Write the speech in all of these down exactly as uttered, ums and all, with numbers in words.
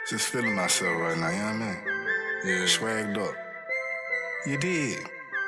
Just feeling myself right now, you know what I mean? Yeah. Swagged up. You did.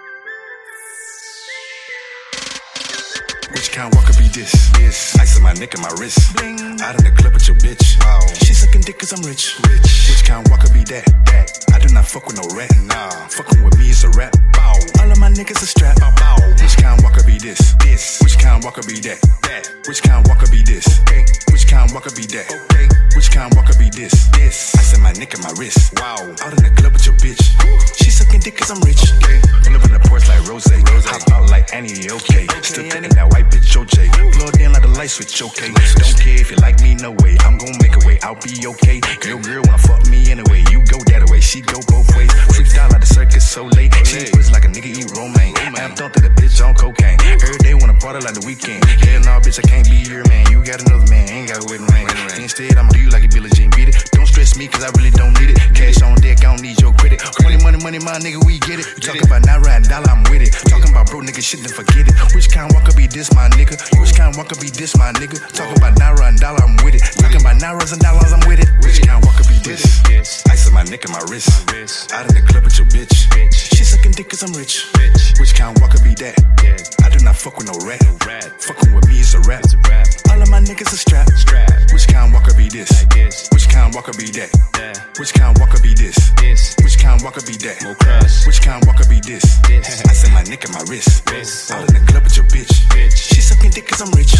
Which kind walker be this? This. Ice in my neck and my wrist. Bling. Out in the club with your bitch. Wow. She sucking dick cause I'm rich. Rich. Which kind walker be that? That. I do not fuck with no rat. Nah. Fucking with me is a rap. Bow. All of my niggas a strap. Bow. Bow. Which kind walker be this? This. Which kind walker be that? That. Which kind walker be this? Okay. Which kind walker be that? Okay. Which kind walker be this? This. Ice in my neck and my wrist. Wow. Out in the club with your bitch. She sucking dick cause I'm rich. Okay. Pull up in the porch like Rose. Rose. Hop out like Annie, okay. okay Still taking that white bitch, O J. Blow it in like the light switch, okay. Don't care if you like me, no way. I'm gon' make a way, I'll be okay. Your girl wanna fuck me anyway. You go that way, she go both ways. Freestyle like the circus so late. She puts like a nigga eat romaine. I'm dumped to the bitch on cocaine. Every day wanna party like the weekend. Hell no, bitch, I can't be your man. You got another man, ain't got a wedding ring. Instead, I'ma do you like a Billie Jean, beat it. Don't stress me, cause I really don't need it. Cash on deck, I don't need your credit. Money, money, money, my nigga, we get it. You talking about Naira and dollar, I'm with it. Talking about bro nigga shit, then forget it. Which kind walker be this, my nigga? Which kind walker be this, my nigga? Talking about Naira and dollar, I'm with it. Talking about Nairas and dollars, I'm with it. Which kind walker be this? Ice in my neck and my wrist. Out in the club with your bitch. She sucking dick cause I'm rich. Which kind walker be that? I do not fuck with no rat. Fucking with me is a rap. All of my niggas a strap. Which kind walker be this? Which kind walker be that? Which kind walker be this? Which kind walker be that? Which kind walker be this? Ice in my neck and my wrist. Out in the club with your bitch. She sucking dick cause I'm rich.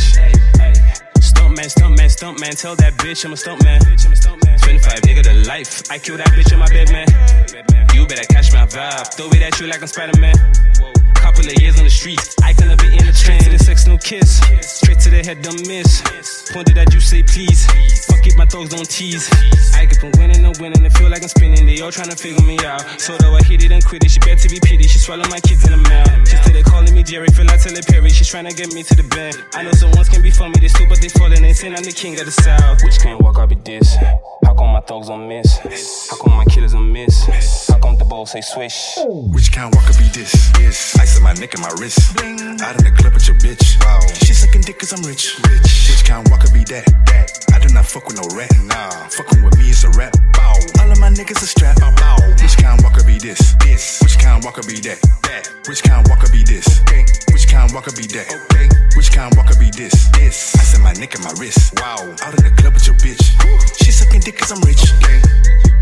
Stuntman, stuntman, stuntman, tell that bitch I'm a stuntman. twenty-five nigga to life, I kill that bitch in my bed, man. You better catch my vibe, throw it at you like I'm Spider-Man. Couple of years on the streets, I gonna be in the train. To the sex, no kiss, straight to the head, don't miss. Pointed at you, say please. Fuck it, my thugs don't tease. I get from winning and winning, and feel like I'm spinning. They all tryna figure me out. So though I hit it and quit it, she better be pity. She swallow my kids in the mouth. She still they calling me Jerry, feel like Taylor Perry. She's tryna get me to the bed. I know some ones can be for me, they still but they falling. They saying I'm the king of the south. Which can't walk, I'll be this. How come my thugs don't miss? How come my killers don't miss? How come the ball say swish? Which kind walker be this? This. Ice in my neck and my wrist. Out in the club with your bitch. Wow. She sucking dick cause I'm rich. Rich. Which kind walker be that? That. I do not fuck with no rat. Nah. Fucking with me is a rap. Bow. All of my niggas a strap. Bow. Bow. Which kind walker be this? This. Which kind walker be that? That. Which kind walker be this? Okay. Which kind walker be that? Okay. Which kind walker be this? This. Ice in my neck and my wrist. Wow. Out in the club with your bitch. She sucking dick cause I'm rich. Okay.